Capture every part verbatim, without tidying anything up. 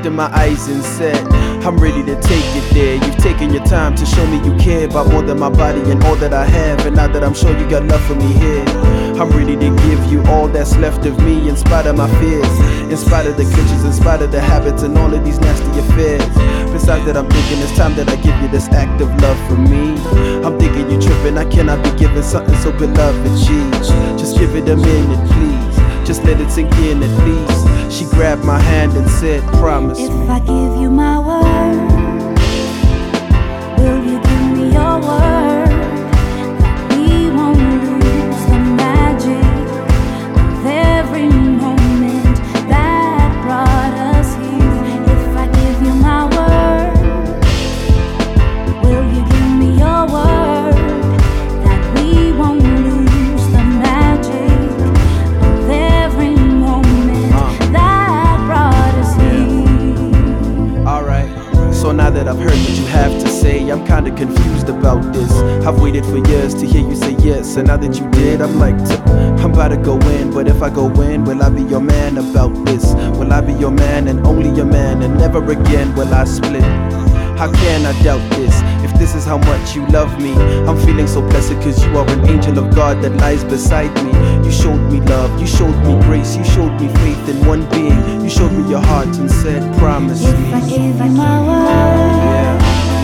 looked in my eyes and said, I'm ready to take it there. You've taken your time to show me you care about more than my body and all that I have. And now that I'm sure you got love for me here, I'm ready to give you all that's left of me, in spite of my fears, in spite of the glitches, in spite of the habits and all of these nasty affairs. Besides that, I'm thinking it's time that I give you this act of love for me. I'm thinking you tripping, I cannot be giving something so beloved, geez. Just give it a minute, please. Just let it sink in at least. She grabbed my hand and said, promise me. If I give you my word, will you give me your word? That we won't lose the magic of every moment that brought us here. If I give you my word, will you give me your word? That we won't lose the magic of every moment uh. that brought us here. Alright, so now that I've heard what you have to say, I'm kinda confused about this. I've waited for years to hear you say yes, and now that you did, I'm like, I'm about to go in. But if I go in, will I be your man about this? Will I be your man and only your man, and never again will I split? How can I doubt this? If this is how much you love me, I'm feeling so blessed cause you are an angel of God that lies beside me. You showed me love, you showed me grace, you showed me faith in one being. You showed me your heart and said, promise if me. If I give you my word, yeah.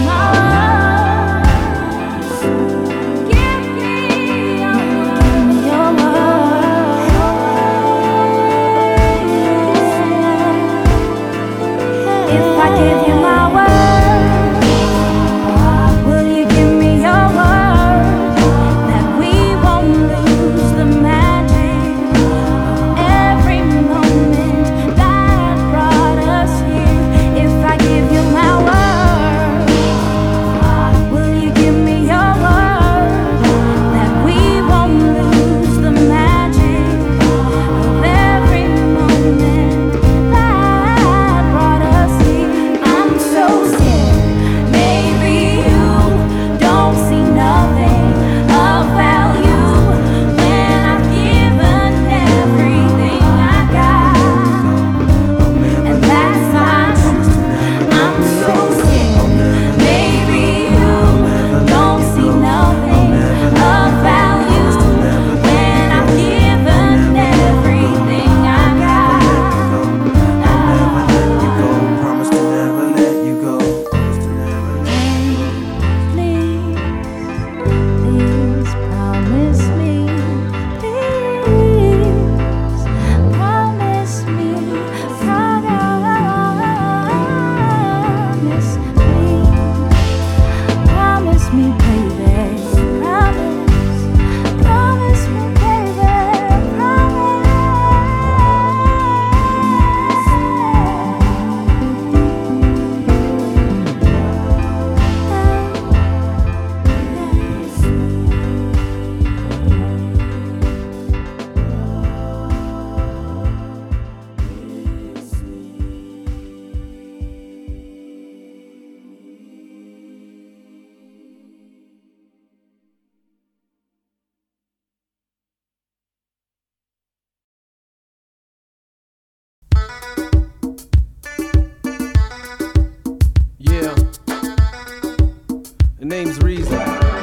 Yeah, the name's Reason.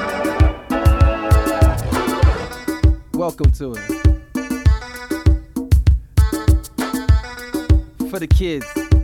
Welcome to it. For the kids.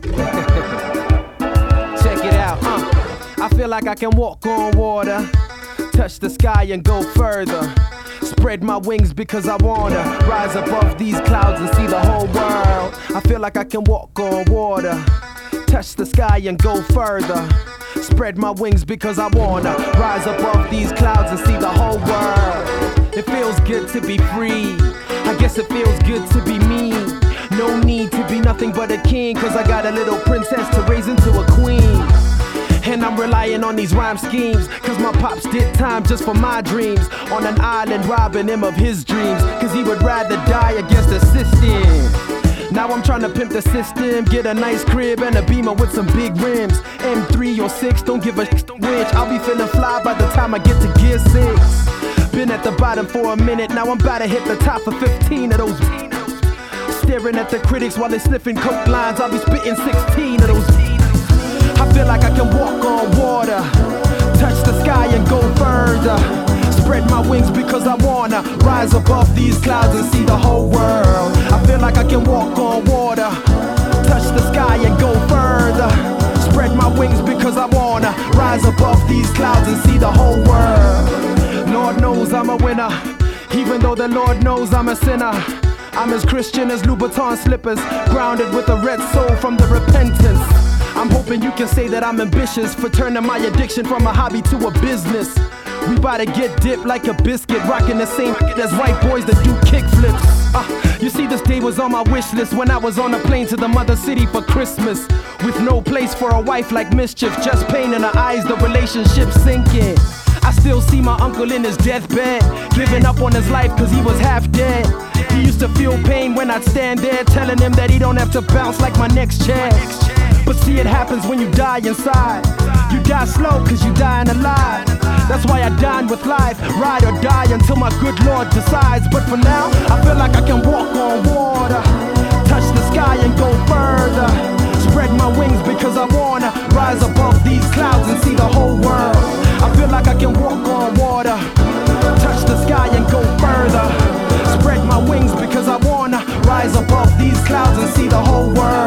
Check it out, uh. I feel like I can walk on water, touch the sky and go further. Spread my wings because I wanna rise above these clouds and see the whole world. I feel like I can walk on water, touch the sky and go further. Spread my wings because I wanna rise above these clouds and see the whole world. It feels good to be free, I guess it feels good to be me. No need to be nothing but a king, cause I got a little princess to raise into a queen. And I'm relying on these rhyme schemes, cause my pops did time just for my dreams. On an island robbing him of his dreams, cause he would rather die against the system. Now I'm trying to pimp the system, get a nice crib and a Beamer with some big rims. M three or six, don't give a sh- which. I'll be feeling fly by the time I get to gear six. Been at the bottom for a minute, now I'm about to hit the top for fifteen of those. staring at the critics while they sniffing coke lines. I'll be spitting sixteen of those. I feel like I can walk on water, touch the sky and go further. Spread my wings because I wanna rise above these clouds and see the whole world. I feel like I can walk on water, touch the sky and go further. Spread my wings because I wanna rise above these clouds and see the whole world. Lord knows I'm a winner, even though the Lord knows I'm a sinner. I'm as Christian as Louboutin slippers, grounded with a red soul from the repentance. I'm hoping you can say that I'm ambitious for turning my addiction from a hobby to a business. We bout to get dipped like a biscuit, rocking the same as white boys that do kickflips. Uh, you see, this day was on my wish list when I was on a plane to the mother city for Christmas. With no place for a wife like mischief, just pain in her eyes, the relationship sinking. I still see my uncle in his deathbed, giving up on his life cause he was half dead. He used to feel pain when I'd stand there, telling him that he don't have to bounce like my next chair. But see, it happens when you die inside. You die slow cause you dying alive. That's why I dine with life, ride or die until my good Lord decides. But for now, I feel like I can walk on water, touch the sky and go further. Spread my wings because I wanna rise above these clouds and see the whole world. I feel like I can walk on water, touch the sky and go further. Spread my wings because I wanna rise above these clouds and see the whole world.